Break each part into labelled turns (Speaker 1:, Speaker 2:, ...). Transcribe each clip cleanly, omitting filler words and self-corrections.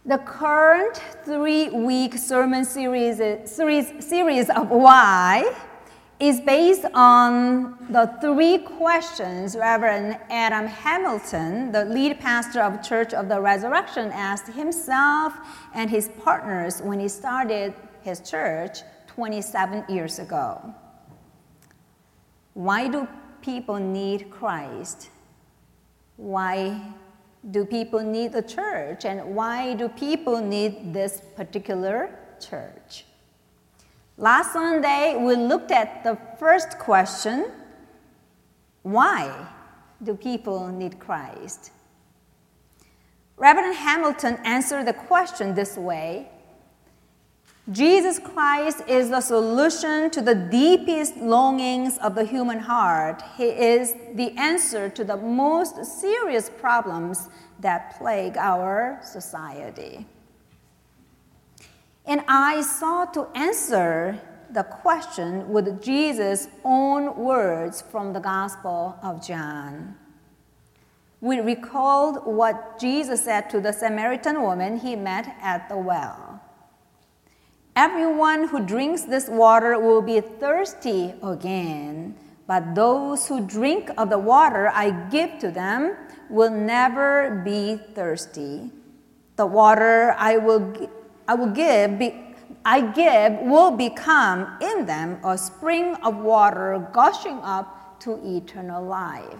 Speaker 1: The current 3-week sermon series of Why is based on the 3 questions Reverend Adam Hamilton, the lead pastor of Church of the Resurrection, asked himself and his partners when he started his church 27 years ago. Why do people need Christ? Why do people need the church? And why do people need this particular church? Last Sunday, we looked at the first question, why do people need Christ? Reverend Hamilton answered the question this way: Jesus Christ is the solution to the deepest longings of the human heart. He is the answer to the most serious problems that plague our society. And I sought to answer the question with Jesus' own words from the Gospel of John. We recalled what Jesus said to the Samaritan woman he met at the well. Everyone who drinks this water will be thirsty again, but those who drink of the water I give to them will never be thirsty. The water I give will become in them a spring of water gushing up to eternal life.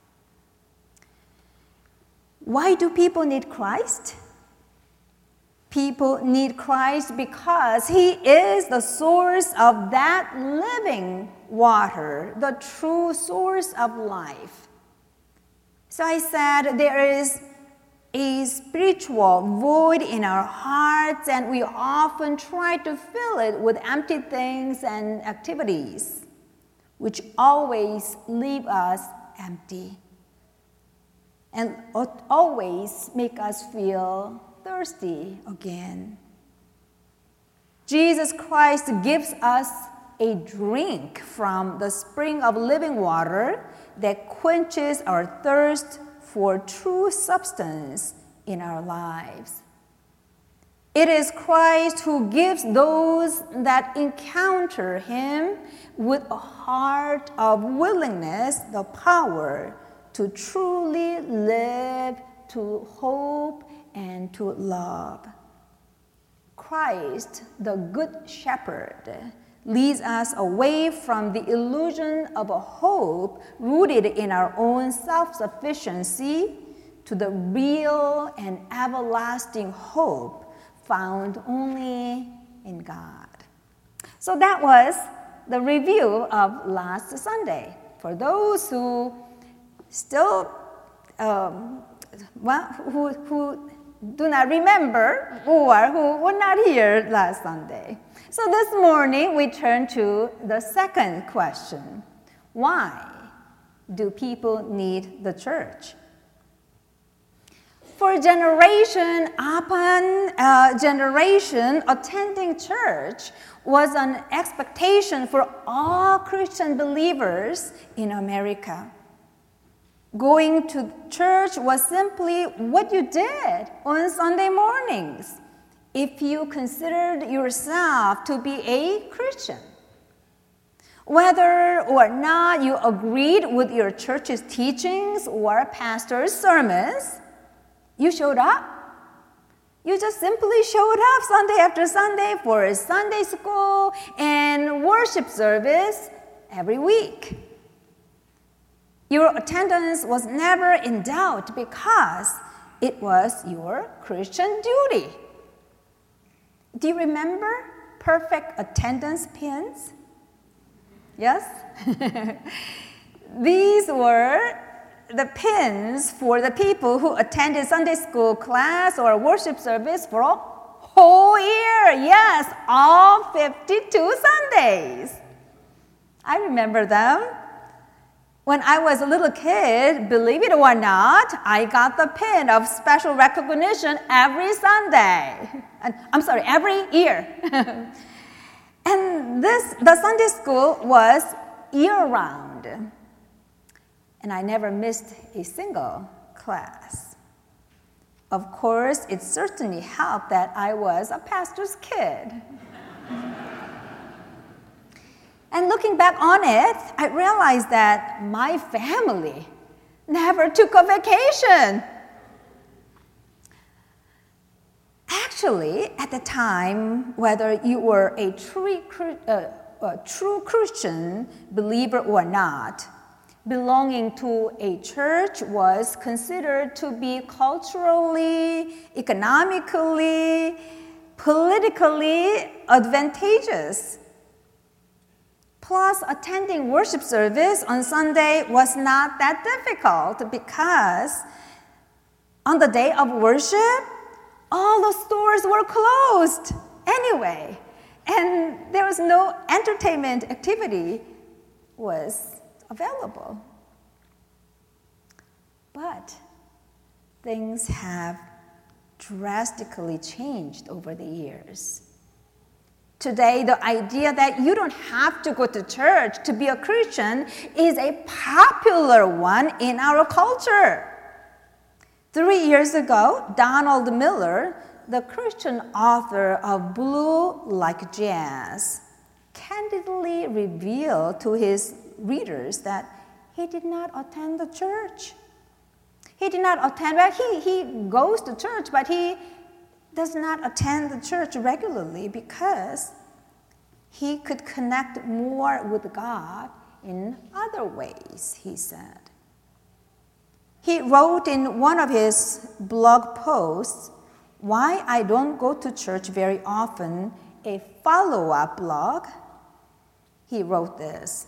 Speaker 1: Why do people need Christ? People need Christ because He is the source of that living water, the true source of life. So I said there is a spiritual void in our hearts, and we often try to fill it with empty things and activities, which always leave us empty and always make us feel thirsty again. Jesus Christ gives us a drink from the spring of living water that quenches our thirst for true substance in our lives. It is Christ who gives those that encounter Him with a heart of willingness the power to truly live, to hope, and to love. Christ, the Good Shepherd, leads us away from the illusion of a hope rooted in our own self-sufficiency to the real and everlasting hope found only in God. So that was the review of last Sunday. For those who still, who do not remember or who were not here last Sunday. So this morning we turn to the second question. Why do people need the church? For generation upon generation, attending church was an expectation for all Christian believers in America. Going to church was simply what you did on Sunday mornings if you considered yourself to be a Christian. Whether or not you agreed with your church's teachings or pastor's sermons, you showed up. You just simply showed up Sunday after Sunday for Sunday school and worship service every week. Your attendance was never in doubt because it was your Christian duty. Do you remember perfect attendance pins? Yes? These were the pins for the people who attended Sunday school class or worship service for a whole year. Yes, all 52 Sundays. I remember them. When I was a little kid, believe it or not, I got the pin of special recognition every Sunday. Every year. And the Sunday school was year-round. And I never missed a single class. Of course, it certainly helped that I was a pastor's kid. And looking back on it, I realized that my family never took a vacation. Actually, at the time, whether you were a true Christian believer or not, belonging to a church was considered to be culturally, economically, politically advantageous. Plus, attending worship service on Sunday was not that difficult because on the day of worship, all the stores were closed anyway, and there was no entertainment activity was available. But things have drastically changed over the years. Today, the idea that you don't have to go to church to be a Christian is a popular one in our culture. 3 years ago, Donald Miller, the Christian author of Blue Like Jazz, candidly revealed to his readers that he did not attend the church. He did not attend, well, he goes to church, but he does not attend the church regularly because he could connect more with God in other ways, he said. He wrote in one of his blog posts, "Why I Don't Go to Church Very Often," a follow-up blog. He wrote this: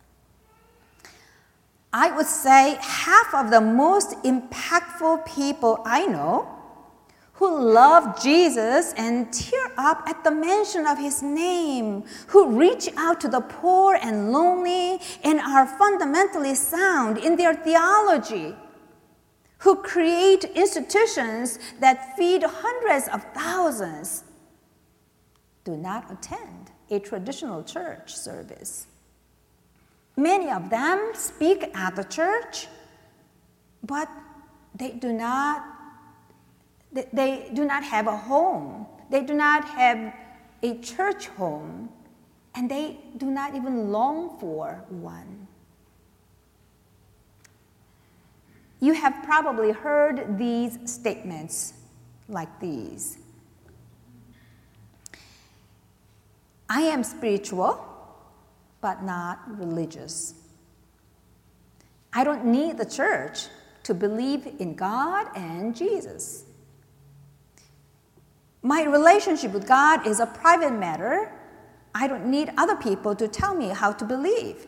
Speaker 1: "I would say half of the most impactful people I know who love Jesus and tear up at the mention of his name, who reach out to the poor and lonely and are fundamentally sound in their theology, who create institutions that feed hundreds of thousands, do not attend a traditional church service. Many of them speak at the church, but they do not have a home. They do not have a church home, and they do not even long for one." You have probably heard these statements like these: "I am spiritual, but not religious. I don't need the church to believe in God and Jesus. My relationship with God is a private matter. I don't need other people to tell me how to believe.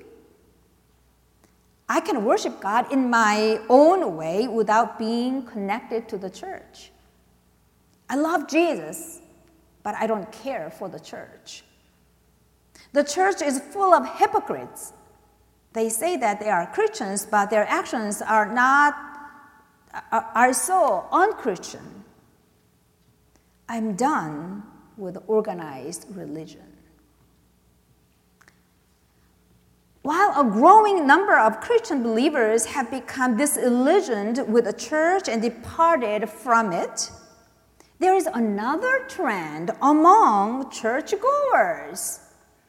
Speaker 1: I can worship God in my own way without being connected to the church. I love Jesus, but I don't care for the church. The church is full of hypocrites. They say that they are Christians, but their actions are so unchristian. I'm done with organized religion." While a growing number of Christian believers have become disillusioned with the church and departed from it, there is another trend among churchgoers.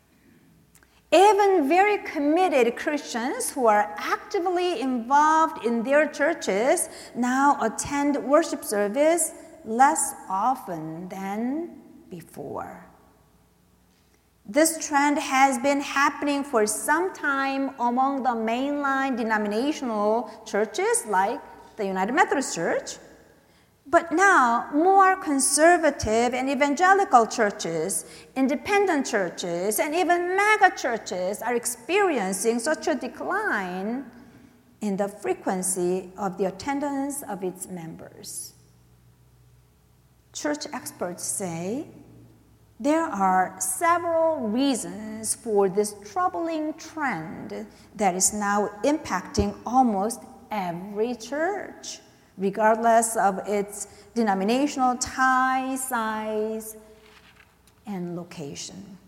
Speaker 1: Even very committed Christians who are actively involved in their churches now attend worship service less often than before. This trend has been happening for some time among the mainline denominational churches like the United Methodist Church, but now more conservative and evangelical churches, independent churches, and even mega churches are experiencing such a decline in the frequency of the attendance of its members. Church experts say there are several reasons for this troubling trend that is now impacting almost every church, regardless of its denominational tie, size, and location.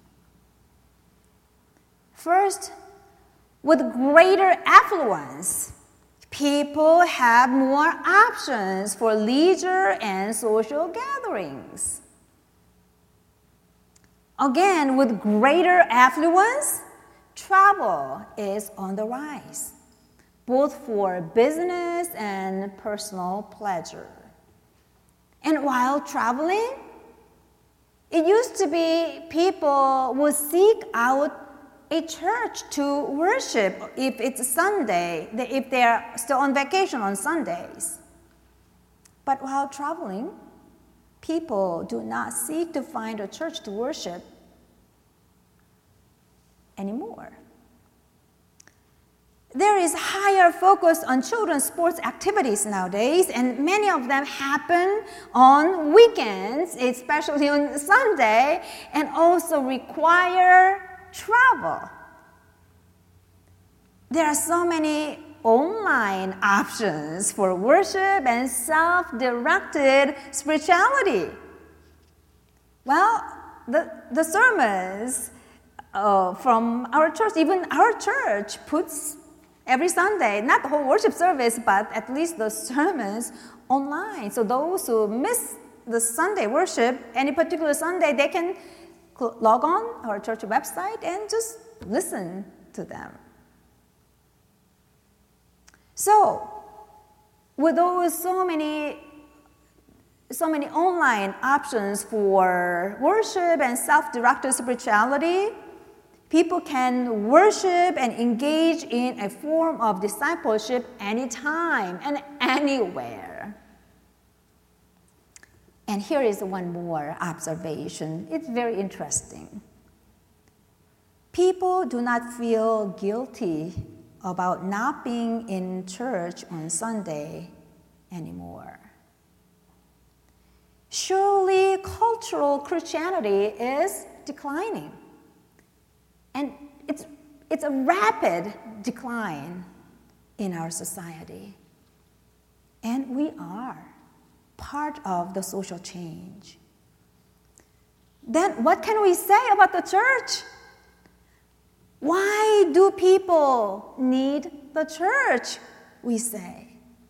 Speaker 1: First, with greater affluence, People have more options for leisure and social gatherings. Again, with greater affluence, travel is on the rise, both for business and personal pleasure. And while traveling, it used to be people would seek out a church to worship if it's Sunday, if they're still on vacation on Sundays. But while traveling, people do not seek to find a church to worship anymore. There is higher focus on children's sports activities nowadays, and many of them happen on weekends, especially on Sunday, and also require travel. There are so many online options for worship and self-directed spirituality. Well, the sermons from our church, even our church puts every Sunday, not the whole worship service, but at least the sermons online. So those who miss the Sunday worship, any particular Sunday, they can log on our church website and just listen to them. So, with those so many online options for worship and self-directed spirituality, people can worship and engage in a form of discipleship anytime and anywhere. And here is one more observation. It's very interesting. People do not feel guilty about not being in church on Sunday anymore. Surely cultural Christianity is declining. And it's a rapid decline in our society. And we are part of the social change. Then what can we say about the church? Why do people need the church, we say?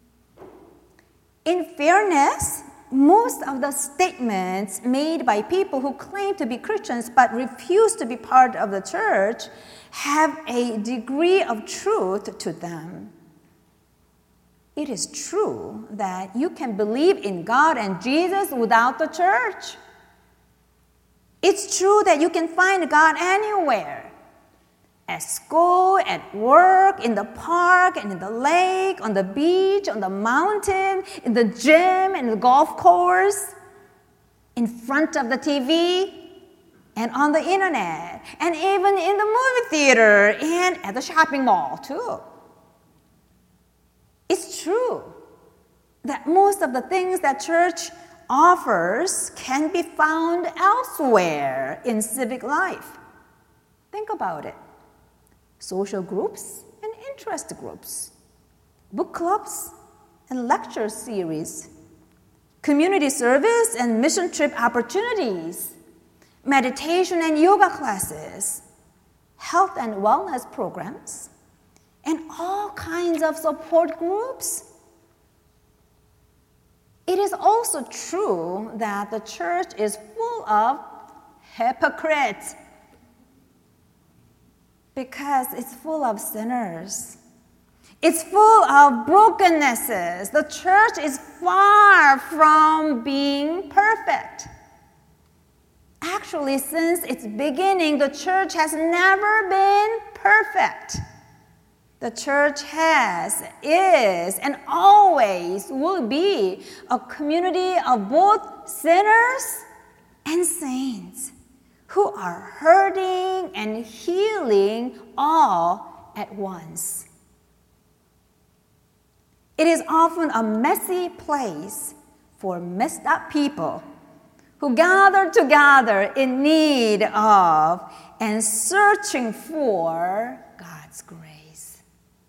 Speaker 1: In fairness, most of the statements made by people who claim to be Christians but refuse to be part of the church have a degree of truth to them. It is true that you can believe in God and Jesus without the church. It's true that you can find God anywhere. At school, at work, in the park, and in the lake, on the beach, on the mountain, in the gym, and the golf course, in front of the TV, and on the internet, and even in the movie theater, and at the shopping mall, too. It's true that most of the things that church offers can be found elsewhere in civic life. Think about it. Social groups and interest groups, book clubs and lecture series, community service and mission trip opportunities, meditation and yoga classes, health and wellness programs, and all kinds of support groups. It is also true that the church is full of hypocrites, because it's full of sinners. It's full of brokennesses. The church is far from being perfect. Actually, since its beginning, the church has never been perfect. The church is, and always will be a community of both sinners and saints who are hurting and healing all at once. It is often a messy place for messed up people who gather together in need of and searching for God's grace.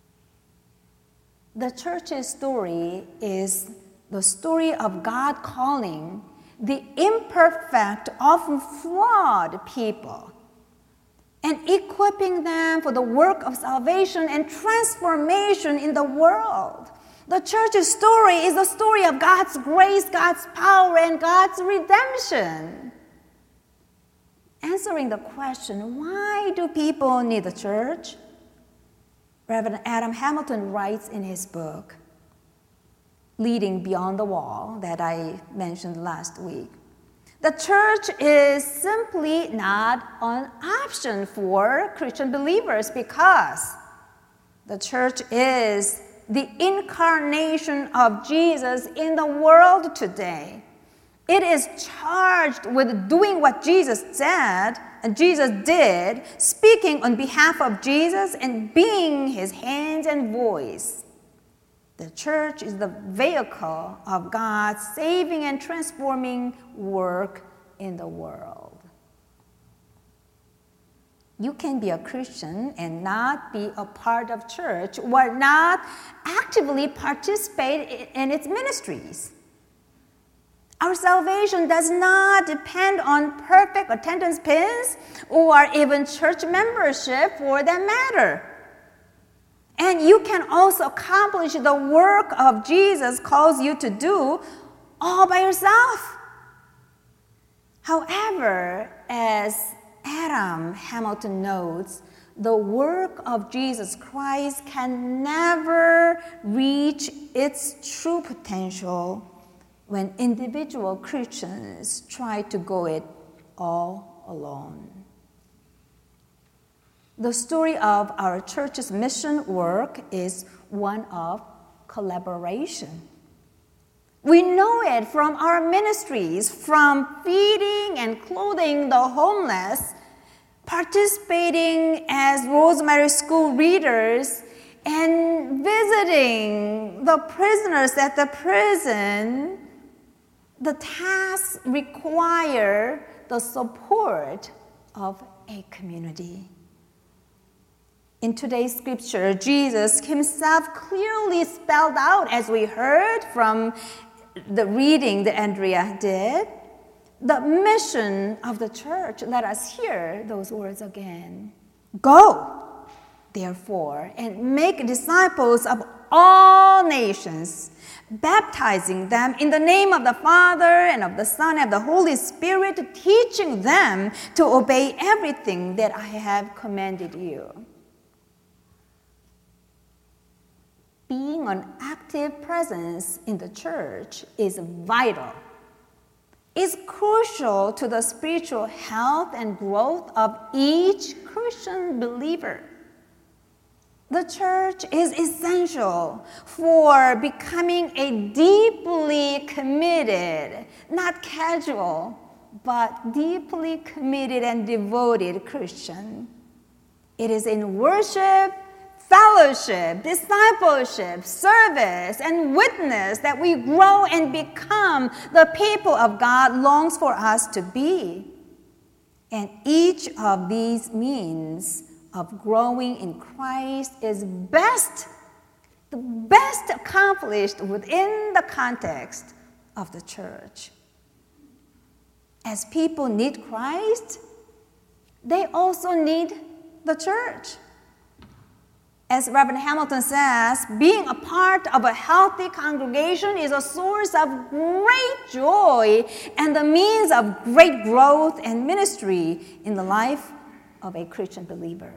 Speaker 1: The church's story is the story of God calling the imperfect, often flawed people and equipping them for the work of salvation and transformation in the world. The church's story is a story of God's grace, God's power, and God's redemption. Answering the question, why do people need the church? Reverend Adam Hamilton writes in his book, Leading Beyond the Wall, that I mentioned last week. The church is simply not an option for Christian believers because the church is the incarnation of Jesus in the world today. It is charged with doing what Jesus said and Jesus did, speaking on behalf of Jesus and being his hands and voice. The church is the vehicle of God's saving and transforming work in the world. You can be a Christian and not be a part of church or not actively participate in its ministries. Our salvation does not depend on perfect attendance pins or even church membership for that matter. And you can also accomplish the work of Jesus calls you to do all by yourself. However, as Adam Hamilton notes, the work of Jesus Christ can never reach its true potential when individual Christians try to go it all alone. The story of our church's mission work is one of collaboration. We know it from our ministries, from feeding and clothing the homeless, participating as Rosemary School readers, and visiting the prisoners at the prison. The tasks require the support of a community. In today's scripture, Jesus himself clearly spelled out, as we heard from the reading that Andrea did, the mission of the church. Let us hear those words again. Go, therefore, and make disciples of all nations, baptizing them in the name of the Father and of the Son and of the Holy Spirit, teaching them to obey everything that I have commanded you. Being an active presence in the church is vital. It's crucial to the spiritual health and growth of each Christian believer. The church is essential for becoming a deeply committed, not casual, but deeply committed and devoted Christian. It is in worship, fellowship, discipleship, service, and witness that we grow and become the people of God longs for us to be. And each of these means of growing in Christ is best accomplished within the context of the church. As people need Christ, they also need the church. As Reverend Hamilton says, being a part of a healthy congregation is a source of great joy and the means of great growth and ministry in the life of a Christian believer.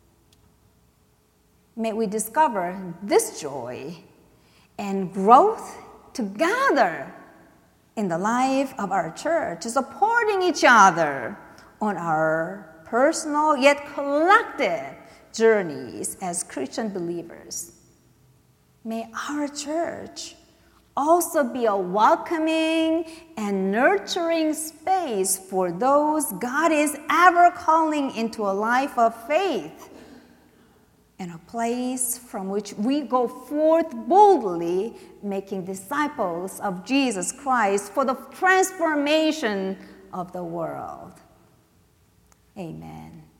Speaker 1: May we discover this joy and growth together in the life of our church, supporting each other on our personal yet collective journeys as Christian believers. May our church also be a welcoming and nurturing space for those God is ever calling into a life of faith, and a place from which we go forth boldly, making disciples of Jesus Christ for the transformation of the world. Amen.